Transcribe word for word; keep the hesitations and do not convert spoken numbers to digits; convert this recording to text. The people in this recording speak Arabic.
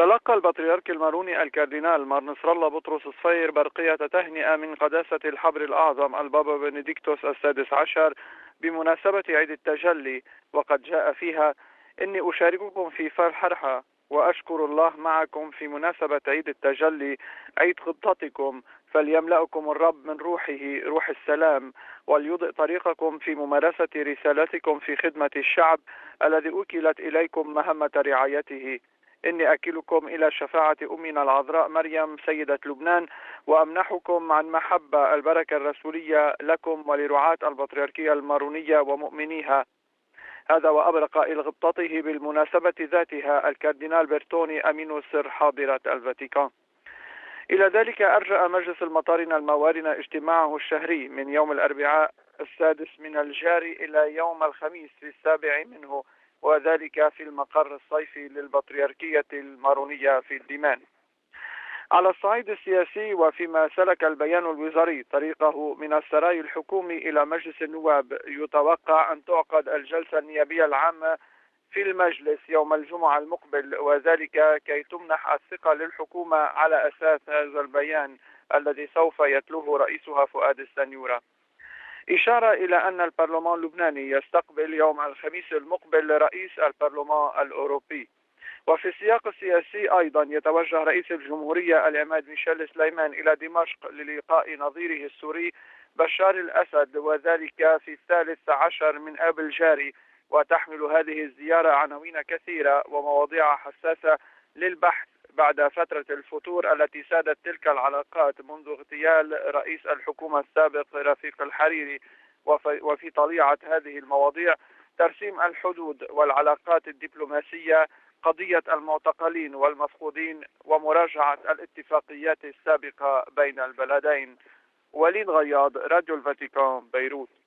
تلقى البطريرك الماروني الكاردينال مار نصر الله بطرس صفير برقية تهنئة من قداسة الحبر الأعظم البابا بنديكتوس السادس عشر بمناسبة عيد التجلي، وقد جاء فيها: إني أشارككم في فرحها وأشكر الله معكم في مناسبة عيد التجلي عيد خطتكم، فليملأكم الرب من روحه روح السلام، وليضئ طريقكم في ممارسة رسالتكم في خدمة الشعب الذي أكلت إليكم مهمة رعايته. إني أكلكم إلى شفاعة أمنا العذراء مريم سيدة لبنان، وأمنحكم عن محبة البركة الرسولية لكم ولرعاة البطريركية المارونية ومؤمنيها. هذا وأبرق إلى غبطته بالمناسبة ذاتها الكاردينال بيرتوني أمين السر حاضرة الفاتيكان. إلى ذلك أرجأ مجلس المطارنة الموارنة اجتماعه الشهري من يوم الأربعاء السادس من الجاري إلى يوم الخميس في السابع منه، وذلك في المقر الصيفي للبطريركية المارونية في الديمان. على الصعيد السياسي، وفيما سلك البيان الوزاري طريقه من السراي الحكومي إلى مجلس النواب، يتوقع أن تعقد الجلسة النيابية العامة في المجلس يوم الجمعة المقبل، وذلك كي تمنح الثقة للحكومة على أساس هذا البيان الذي سوف يتلوه رئيسها فؤاد السنيورة. إشارة إلى أن البرلمان اللبناني يستقبل يوم الخميس المقبل رئيس البرلمان الأوروبي. وفي السياق السياسي أيضا يتوجه رئيس الجمهورية العماد ميشيل سليمان إلى دمشق للقاء نظيره السوري بشار الأسد، وذلك في الثالث عشر من آب الجاري، وتحمل هذه الزيارة عناوين كثيرة ومواضيع حساسة للبحث بعد فترة الفتور التي سادت تلك العلاقات منذ اغتيال رئيس الحكومة السابق رفيق الحريري. وفي طليعة هذه المواضيع ترسيم الحدود والعلاقات الدبلوماسية، قضية المعتقلين والمفقودين، ومراجعة الاتفاقيات السابقة بين البلدين. وليد غياض، راديو الفاتيكان، بيروت.